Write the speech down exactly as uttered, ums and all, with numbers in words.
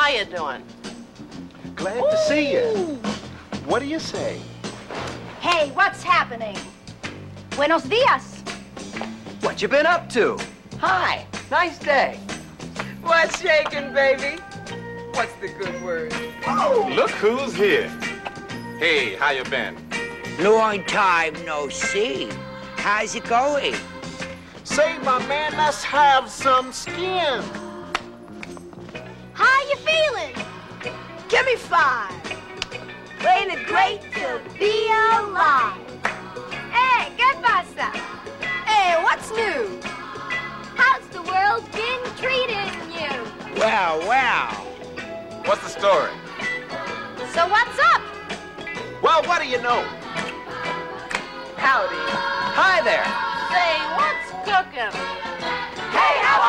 How you doing? Glad to see you. What do you say? Hey, what's happening? Buenos dias. What you been up to? Hi, nice day. What's shaking, baby? What's the good word? Oh, look who's here. Hey, how you been? Long time no see. How's it going? Say, my man, let's have some skin. How you feeling? Give me five. Ain't it great to be alive? Hey, ¿qué pasa? Hey, what's new? How's the world been treating you? Well, well. What's the story? So what's up? Well, what do you know? Howdy. Hi there. Say, what's cooking? Hey, how